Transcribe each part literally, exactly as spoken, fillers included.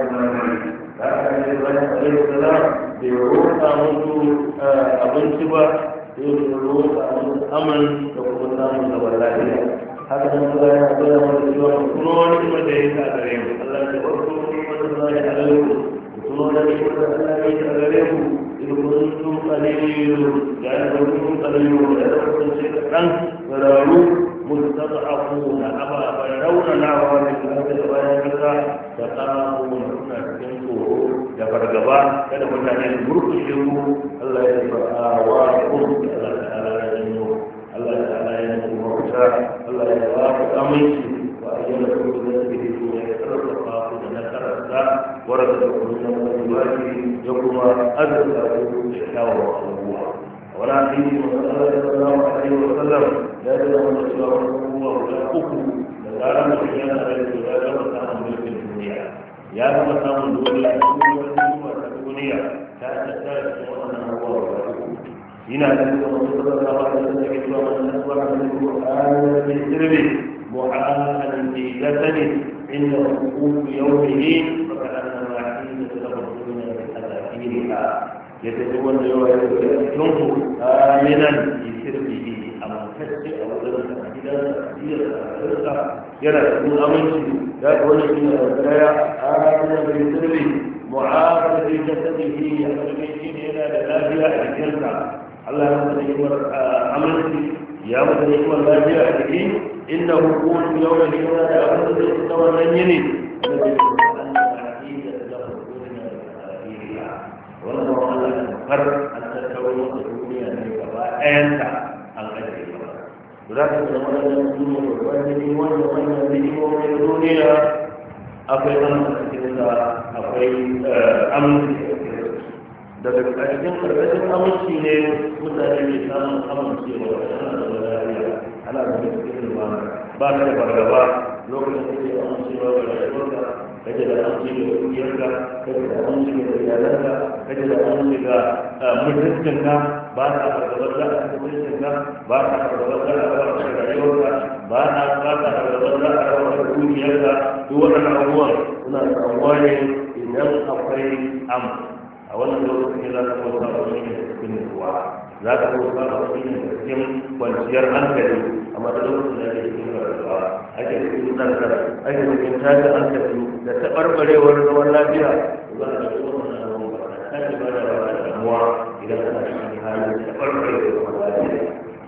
marmari da aka yi Ibrahim alaihi salam bai roƙa musu abinci ba sai ya roƙa musu aman da kuma samun zaman lafiya haka nan Allah ya koya mana cewa kuma wani kuma da ya sa gare mu Allah ya wato wanda za ya alaiku kuma wani kuma da Allah ya sa gare mu idan kuntum qalilun ya kuntum qalilun da kun ce kan rawu mustad'afuna aba barawna na'wa min hadhihi al-ayati taqamun kuna cikin tsoro da fargaba kada mutane su burkushe mu Allah ya fa'a wa kun Allah ta'ala ya yi Allah ta'ala ya yi mafita Allah ya ba ku aminci wa ayyana ku da zai ya karfafa ku da nasararsa warada da ku da wajibati ya kuma azza ku da kyawawan abubuwa wala hadisi sallallahu alaihi wa sallam ya da wannan cewa abubuwa guda uku da zaran mutum yana da ya gama samun mulkin duniya ya gama samun duniya ta duniya ta tattara cikin wannan abubuwa guda uku هنا نقول صلى الله عليه وسلم من أصبح من القرآن بالسر معاهدا في جسده عند وقوف يومه فكأنما حين تتبطلون بحذافيرها يتجول يوم آمنا في سره أما كسر أو ذلك إلى تأثير الرزق يرى يكون أمنشي لا تقول إلى الزرايا آمنا بالسر معاهدا في جسده يحتمل إلى الآخرة الجنة Allah ya masa ni'imar aminci ya masa ni'imar lafiya a jiki inda hukumar yau da yana da abin da zai fita wannan yini da zai fita an da ƙarfi da za ku duniya da ƙarfiya wannan zama Allah da har an tattaro da duniya ne gaba ɗayanta an ajiye ba to za ka zama wannan duniya da wani ne wannan wannan ni'imomin duniya akwai aminci a cikinsa akwai aminci daga ƙarshen ƙarƙashin aminci ne mutane ke samun amincewa da ana da lafiya ana da cikin lumana ba ka da fargaba lokacin da ke amincewa da rayuwarka kake da amince da dukiyarka kake da amince da iyalanka kake da amince da mutuncinka ba ka fargabar da a mutuncinka ba ka fargabar da a rawar da rayuwarka ba ka ba ka fargabar da a rawar da dukiyarka duk waɗannan abubuwan suna samuwa ne idan akwai amince a wannan lokacin za ka bauta wa wani da cikin nutsuwa za ka bauta wa wani da cikin kwanciyar hankali amma da lokacin da ake cikin rayuwa ake cikin zarkar ake cikin tashi hankali da taɓarɓarewar zaman lafiya za ka ga wannan abubuwa ta ce ba da damuwa idan ana cikin halin taɓarɓarewar zaman lafiya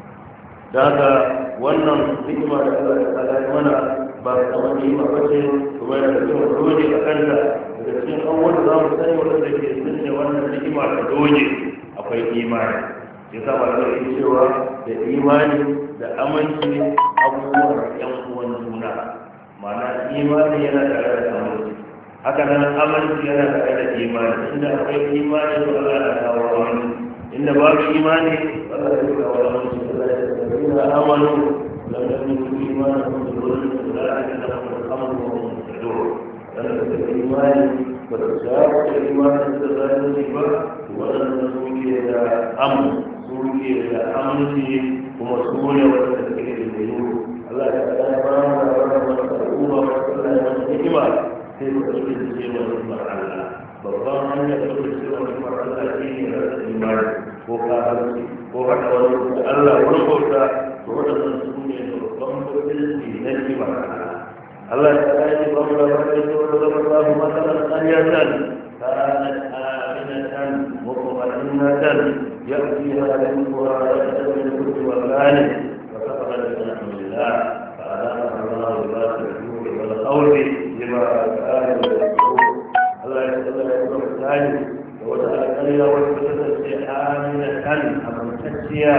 da haka wannan hikima da Allah ya tsada mana ba kamar ni'ima ba ce kuma yana da kyau dole a kanta daga cikin abubuwan da za mu sani wanda ke sanya wannan ni'ima ta doge akwai imani ya sa ba da yake cewa da imani da aminci abubuwan yan uwan juna ma'ana imani yana tare da aminci haka nan aminci yana tare da imani inda akwai imani to Allah ya kawo aminci inda babu imani Allah ya kawo aminci Allah ya kawo amanu lam yakun imanuhum bi dhulmin ulaika lahum al-amru wa hum muhtadun dan da imani ba da shawo da imani da zalunci ba wannan suke da amu suke da aminci kuma su ne wanda suke da dinu Allah ya kawo ba da wannan al'umma Allah ya kawo hikima sai su ɗauki da cewa ni'imar Allah babban hanyar ɗauki da cewa ni'imar Allah shi ne rasa imani ko kafirci ko haɗa wani da Allah wani bauta to waɗannan su ne babban mutunci na ni'imar Allah Allah ya kawo ba mu da wani da wani da Allah masalan qaryatan kanat aminatan mutma'innatan ya'tiha rizquha ragadan min kulli makanin wa kafarat bi ni'matillah fa adama Allah libas al-ju'i wal khawfi lima kanu Allah ya tsara ya tsari da wata alƙarya wacce ta tace aminatan amintacciya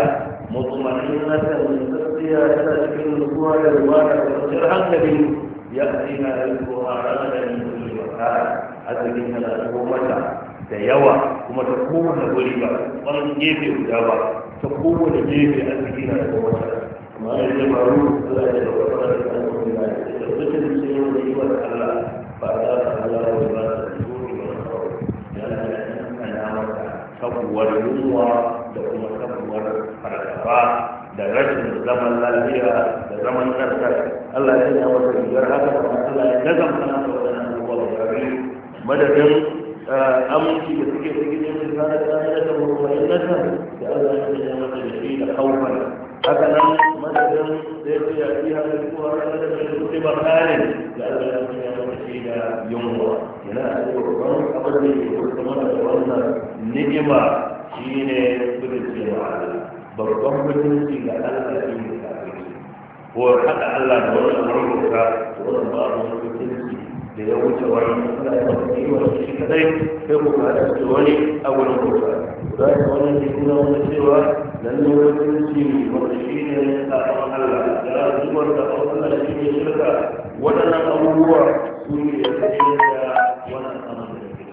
mutma'innatan tatsiya tana cikin nutsuwa da ruwa da kwanciyar hankali يأتيها رزقها رغدا من كل مكان أتكين هنا تقومتا ديوا كما تقوم نقوليبا ومن جيبي وجابا تقوم نجيبي أتكين تقومتا ما يجمعون لا يجمعون لا يجمعون الشيء وليوا الله فأدار الله وبارك الجود والخوف لأن أنامك تقوى اليوم لكم تقوى فرقبا da rashin zaman lafiya da zaman ƙarƙar Allah ya yi wata rigar haka kuma Allah ya daga mana da waɗannan abubuwa da gari madadin aminci da suke cikin yin kana kana da mu'minin da Allah ya yi mata da shi da haufan haka nan madadin da ya ce ya fiha da kuwa da da su ba kare da Allah ya yi mata shi da yunwa yana da babban abin da ke kuma da wannan ni'ima shine kudin Allah babban mutunci ga Allah shi ne kafin ko haka Allah da wani amurin ka wannan babu mutunci da ya wuce wani Allah ya wata yi wani shi kadai sai ku ka da su wani a wurin kuka za ka wani ne kuma wanda cewa lalle mutunci wanda shi ne kafin Allah da zuwar da Allah shi ne shirka waɗannan abubuwa su ne ya kashe da wannan amurin da ke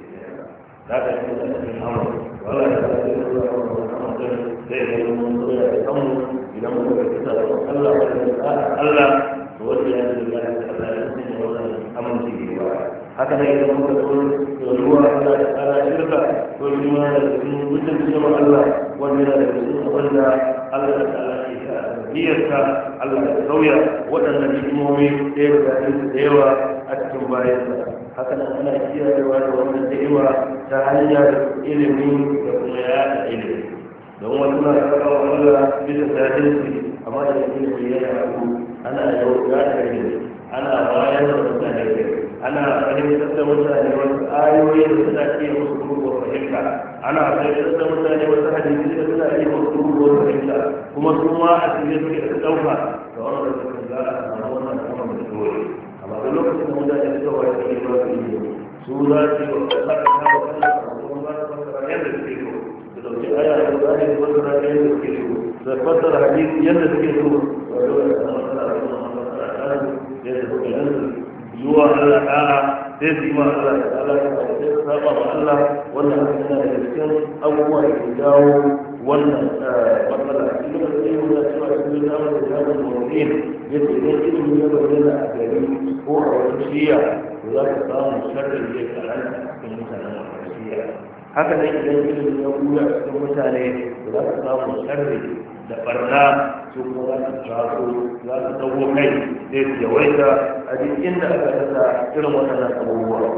da za ka yi da cikin amurin wala ya kashe da wannan zai zai mun zo ya samu idan muka ga kita da Allah wa da Allah to wanda ya yi da Allah ya sanya wannan aminci ne ba haka ne idan muka zo ruwa Allah ya tsara shirka to shi ma da cikin mutum cewa Allah wanda yana da cikin wanda Allah ya tsara shi ta biyarsa Allah ya sauya waɗannan hikimomi da ya ga da yawa a cikin bayansa haka nan ana kiyayewa da wannan ni'ima ta hanyar ilimi da kuma yaɗa ilimi don wasu na kawo Allah bisa jahilci amma da yake da yana abu ana yau ya kare ana bayar da mutane ana fahimtar da mutane wasu ayoyi da suna iya musu gurguwar fahimta ana fahimtar da mutane wasu hadisi da suna iya musu gurguwar fahimta kuma su ma a cikin suke da ɗauka da wannan da za a samu wannan kuma da dole amma duk lokacin da mutane suka wayar da ba su yi su za su yi wa kasa ta wa kasa kuma za su fasara yadda suke so dauki aya da Qur'ani da wannan ayat da ke so da fasara hadisi yadda suke so wato da masala da masala da da suke nan yuwa Allah ta'ala sai su ma Allah ta'ala sai su saba ma Allah wannan yana da cikin abubuwa da ke jawo wannan matsala shi da sai mu da cewa shi da mu da jawo mu'min yace idan ilimi ya bayyana a gari ko a wani shiya to za ka samu sharri da karanta cikin mutanen wannan shiya haka nan idan ilimin ya buya cikin mutane da za su samu sharri da barna su kuma za su taso za su dago kai sai su yawaita a duk inda aka rasa irin waɗannan abubuwa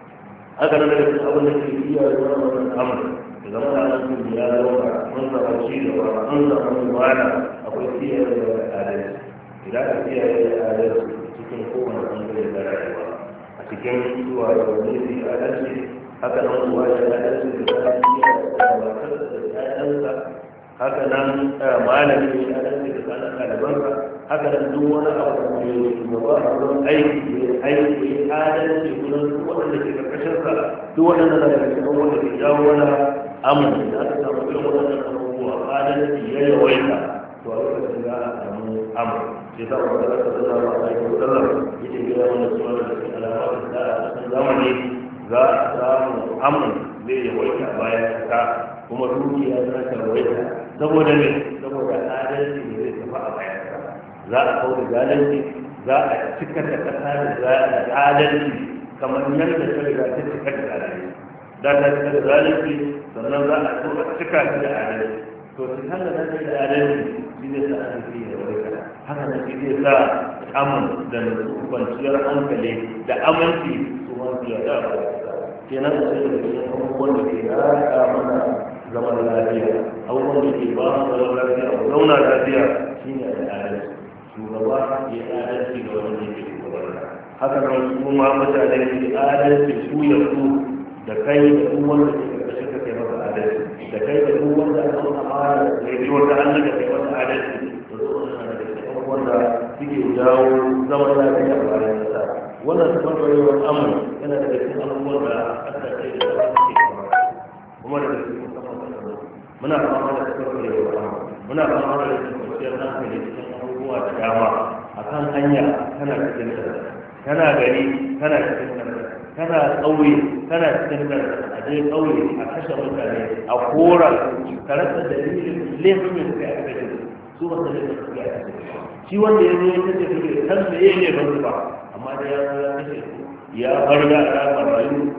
haka nan daga cikin abin da ke iya yi wani wannan amur da zama da nan ya zama mun samu ci gaba mun samu lumana akwai kiyaye da adalci idan ka kiyaye da adalci cikin kowane ɓangare da rayuwa a cikin zuwa da wani adalci haka nan kuwa ya adalci da tarbiyya da matar da ƴaƴansa haka nan malami ya adalci da sanar ɗalibansa haka nan duk wani abu da ya yi gaba a wurin aiki ya aiki ya adalci wurin duk waɗanda ke ƙarƙashinsa duk waɗanda na da cikin wanda ke jawo wani amur da aka samu irin waɗannan abubuwa adalci ya yawaita to a lokacin za a samu amur sai sa wanda aka zama a aiki wasallam yake gaya wanda suna da cikin alamar da a cikin zamani za a samu amin zai yawaita bayan kasa kuma dukiya za ta yawaita saboda ne saboda adalci ne zai tafi a bayan kasa za a kawo da zalunci za a cika da kasa da adalci kamar yadda ta riga ta cika da zalunci da ta cika da zalunci sannan za a so a cika shi da adalci to cika da zalunci da adalci shi zai sa adalci ya yawaita haka nan shi zai sa amin da kwanciyar hankali da aminci su ma su yada ba kenan a cikin da cikin abubuwan da ke yada mana zaman lafiya abubuwan da ke ba mu zaman lafiya mu zauna lafiya shine al'adar shugaba ya adalci ga wanda yake shugaba haka nan su ma mutane ke adalci su ya su da kai da duk wanda ke karkashin ka kai masa adalci da kai da duk wanda aka amara da yi wata hannun da kai masa adalci da su wanda da cikin abubuwan da suke jawo zaman lafiya a bayan kasa wannan tabbatarwar amur yana da cikin abubuwan da aka ce da ba su ke kama kuma da cikin musamman kasar muna fama da tabbatarwar amur muna fama da cikin kwanciyar hankali cikin abubuwa da dama a kan hanya kana cikin kasa kana gari kana cikin kasa kana ƙauye kana cikin kasa a je ƙauye a kashe mutane a kora ka rasa dalilin laifin da suka yi a kashe su ba su laifin suka yi a kashe shi wanda ya zo ya kashe suke kan da ya ne ba su ba amma da ya kashe ya bar yara marayu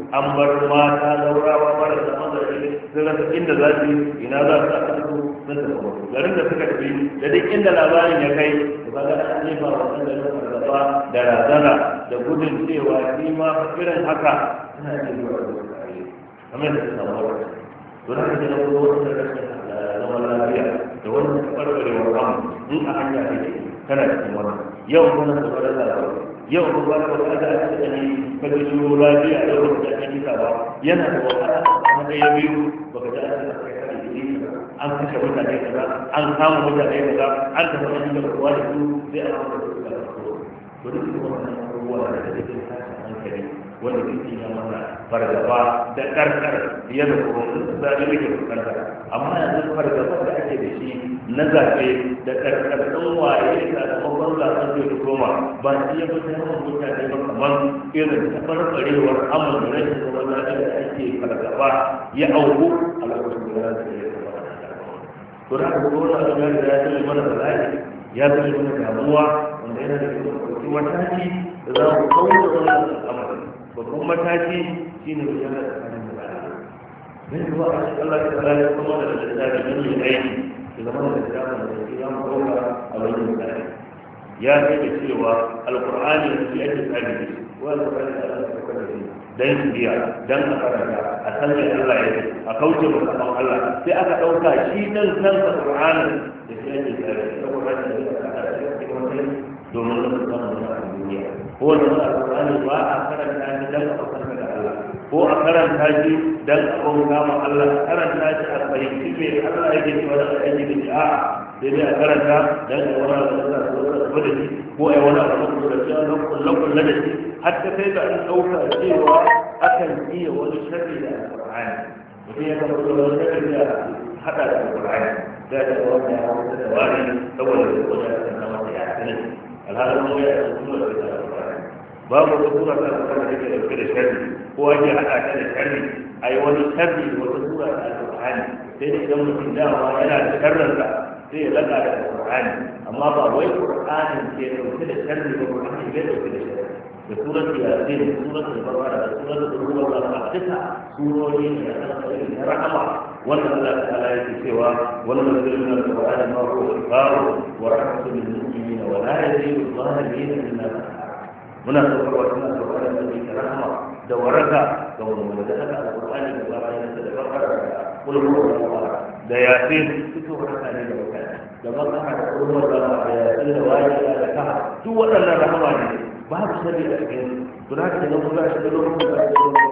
an bar mata zaurawa mara da mazari sun rasa inda za su ina za su aka su sun tafi garin da suka tafi da duk inda labarin ya kai da ba ga an jefa wannan garin fargaba da razana da gudun cewa shi ma irin haka suna cikin zuwa da kare kamar da suka mawar don haka ne na kuma wata rashin zaman lafiya da wani farfarewar ramu in a hanya ne kana cikin wannan yau kuma da wani labarai yau ko ba ko da aka sani kaga shi lafiya da wani da ake kisa ba yana da wahala kuma da ya biyu baka ji an kai kai an kashe mutane kaza an kama mutane kaza an tafi an da kowa da su sai a fara da su to duk wannan abubuwa da take tashin hankali wanda ke ya mana fargaba da karkar ya da kuma zaɓe da ke fuskanta amma yanzu fargaba da ake da shi na zaɓe da karkar ɗan waye sakamakon zaɓen da ya koma ba shi ya fi yawan mutane ba kamar irin taɓarɓarewar amur da rashin kuma zaɓe da ake fargaba ya auku a lokacin da za su yi to da aka kuma wani abu ya zama mana bala'i ya zama mana damuwa wanda yana da kuma mataki da za mu kawo da wannan al'amari babban mataki shi ne ya da tsakanin da ba'a don yi wa a shi Allah ta tsara ya kuma da littafi don yi aiki da zama da littafin da ke za mu ɗauka a wani misali ya kai da cewa alƙur'ani da shi ake tsari da shi wa alƙur'ani da Allah ta kwada shi dan shiriya dan a karanta a san me Allah ya ce a kauce wa sabon Allah sai aka ɗauka shi nan kansa Qur'anin da shi ake tsari da Qur'ani da ya karanta shi kuma domin zama samun wani duniya ko wanda alƙur'ani ba a karanta shi dan a karanta da Allah ko a karanta shi dan a bauta ma Allah karanta shi a fahimci me Allah yake cewa da aiki da shi a'a sai dai a karanta dan a wani abu da Allah da shi ko a wani abu da shi don kullu kullu da shi hatta sai da an dauka cewa akan iya wani sharri da alƙur'ani mutum ya kama da wani sharri da hada da alƙur'ani da da wani ya hawa da wani saboda da wani ya sanar da ya sanar alhalin mu ya kuma da alƙur'ani babu wata sura ta alƙur'ani da ke dauke da sharri ko ake hada ta da sharri ai wani sharri da wata sura ta alƙur'ani sai da idan mutum dama yana da sharrinsa sai ya laga da alƙur'ani amma ba wai ƙur'anin ke dauke da sharri ba ƙur'ani ke dauke da sharri da surat yasin da surat al-baqara da surat al-ruh wa al-fatha surori ne na rahama wannan Allah ta'ala yake cewa wannan nazzalna al-qur'ana ma huwa shifaa'un wa rahmatun lil mu'minina wa la yazidu adh-dhalimin illa khasara muna saukarwa suna saukarwa da mai rahama da waraka ga wanda da aka al-qur'ani da bayan da baqara da kullu da yasin suka waraka ne da wakati da baqara da kullu da yasin da wajiba da kaha duk waɗannan rahama ne babu sharri a cikin to da haka ne mun ga shi da lokacin da ake yin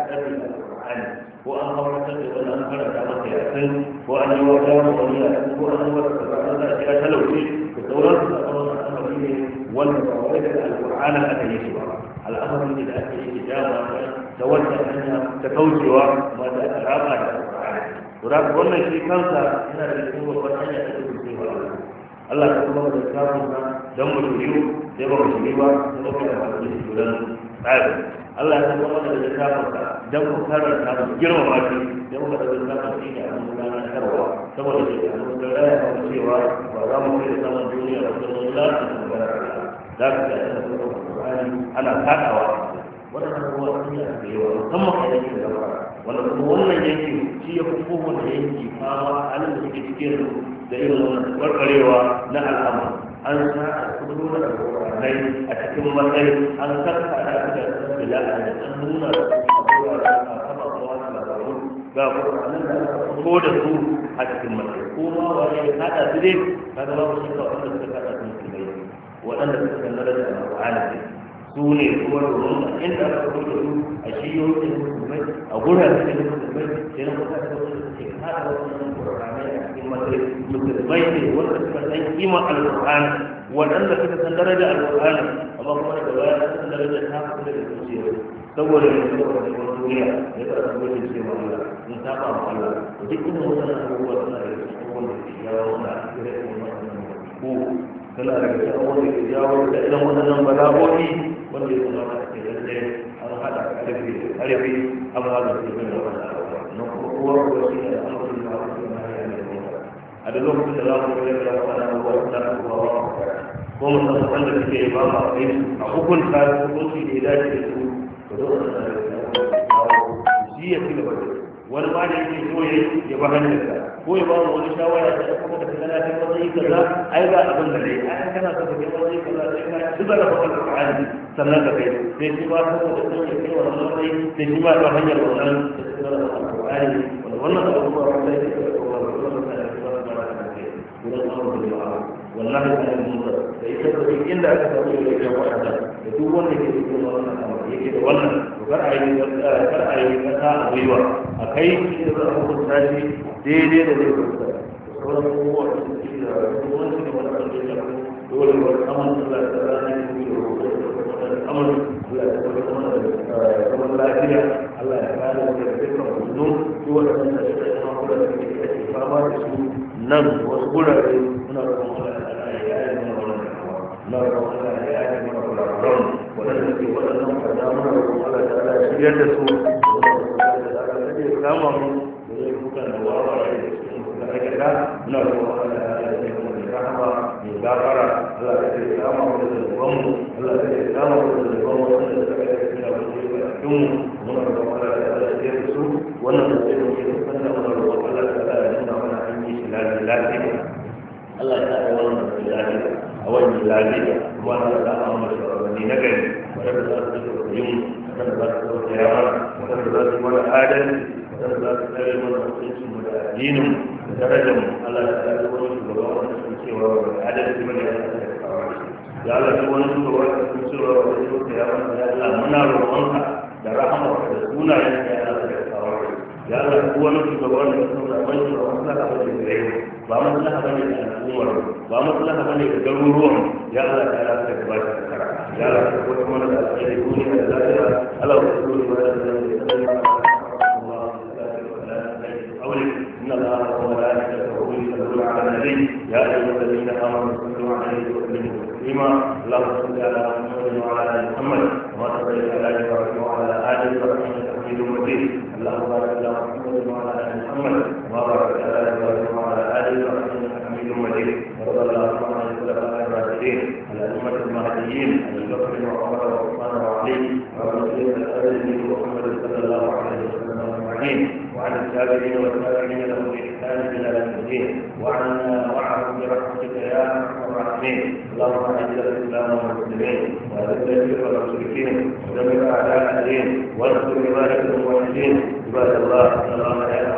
Qur'ani ko an hawa ta da wani an karanta masa yasin ko an yi wa dawo wani yasin ko an yi wa karatu da shi ta lauke da sauran su da sauran al'amari ne wanda ba wai da Al-Qur'ani aka yi shi ba al'amari ne da ake yi da da wanda hanya ta kaucewa ma da alaka da Al-Qur'ani to da wannan shi kansa yana da cikin babban hanya ta kaucewa Allah ya kuma da kafin dan mu shiriyu sai ba mu shiri ba sai ba da masu shuran tsari Allah ya kuma da littafin ka dan mu karanta mu girmama shi sai mu da littafin shi ne a mun gana karwa saboda shi a mun da raya ba cewa ba za mu kai saman duniya da kuma lafiya da baraka da ka ga ana da Qur'ani ana fadawa wannan ruwa sun yi da yawa musamman a yankin da fara wanda kuma wannan yanki shi ya fi kowane yanki fama halin da suke cikin da irin wannan barbarewa na al'amur an sa a kudu da alƙur'anai a cikin matsayi an saka da aka da bilal da an nuna da abubuwa da aka saba kuma da labaru ga ƙur'anan da aka fito da su a cikin matsayi kuma wani ya kada su dai kaga babu shi kawai wanda suka kada su musulmai waɗanda suka kallar da alƙur'ani su ne kuma domin inda aka fito da su a shiyoyin musulmai a guraren da musulmai sai na kuka da wasu suke kada wannan ƙur'anai a cikin matsayi musulmai ne wanda suka san kima alƙur'ani waɗanda suka san daraja alƙur'ani amma kuma da baya sun san daraja ta fita daga zuciya saboda yanzu da wani duniya ya ta san gudun ce ma Allah sun saba ma Allah duk inda wannan abubuwa suna da cikin wanda ke jawo na irin wannan ko suna da cikin wanda ke jawo da irin wannan bala'o'i wanda ya zama da ke lalle an haɗa ƙarfi ƙarfi amma da ke bin wannan abubuwa na kuma kowa ko shi ne al'amarin da aka yi a da lokacin da za mu kare da wannan abubuwa da abubuwa ko musamman wanda suke ba ma kai a hukunta hukunci da ya dace da su da dole da ya ci gaba da wani ma da yake so ya ya ba hanyarsa ko ya ba wani shawara da kuma da kana ta wani kaza ai ga abin da dai ai kana so ka ga wani kaza sai ka ci da ba Qur'ani sannan ka kai sai shi ba ko da so ya kai wannan sai sai shi ba ta hanyar wannan Qur'ani wannan abubuwa wanda yake da wallahi kana mun da ita da inda aka samu yake wannan da duk wanda ke cikin wannan abu yake da wannan to kar a yi kar a yi kasa a gwiwa a kai shi da hukunta shi daidai da zai kusa sauran abubuwa da suke da wani da wani da ya dole wa amal Allah ta rana ne da amal Allah ta kuma kuma lafiya Allah ya kare mu daga dukkan wannan duk wanda da shi da kuma da ke fama da su nan wasu gurare muna roƙon Allah ya yi mana wannan muna roƙon Allah ya yi mana wannan wannan ke wannan fada muna roƙon Allah ta ya shiryar da su da ya kama mu da zai kuka da wawa da cikin da ake da muna roƙon Allah ya yi mana rahama ya gafara Allah ya kama mu da zuwan mu Allah ya kama mu da zuwan mu wanda suka yi cikin abin da ya cikin mu muna roƙon Allah ya shiryar da su wannan da ke da fanda muna roƙon Allah ta ya nuna mana lafiya Allah ya sa wannan lafiya a wannan lafiya kuma Allah ya sa mu shugabanni na gari wanda za su yi yin wanda za su yi yawa wanda za su yi mana adalci wanda za su tsare mana mutuncin mu da addinin da darajar mu Allah ya sa wani shugaba wanda su cewa adalci bane ya sa ya kawo ya Allah ya wani shugaba wanda su cewa wanda su ya yawa ya Allah muna roƙonka da rahamarka da sunayen ya Allah ya kawo ya Allah ko wani shugaba wanda su da mai shi maslaha bane da yau ba maslaha bane da al'ummar ba maslaha bane da garuruwan ya Allah ta Allah ta ba shi kara ya Allah ko kuma da alheri duniya da lafiya Allah ya tsoro da إن الله وملائكته يصلون على النبي يا أيها الذين آمنوا صلوا عليه وسلموا تسليما اللهم صل على محمد وعلى آل محمد كما صليت على إبراهيم وعلى آل إبراهيم إنك حميد مجيد اللهم بارك على محمد وعلى آل محمد كما باركت على إبراهيم وعلى آل إبراهيم إنك حميد مجيد وارض اللهم عن الخلفاء الراشدين الأئمة المهديين أبي بكر وعمر وعثمان وعلي وعن سيدنا محمد صلى الله عليه وسلم أجمعين وعن التابعين والتابعين لهم بإحسان إلى يوم الدين وعنا معهم برحمتك يا أرحم الراحمين اللهم أعز الإسلام والمسلمين وأذل الشرك والمشركين ودمر أعداء الدين وانصر عبادك الموحدين عباد الله إن الله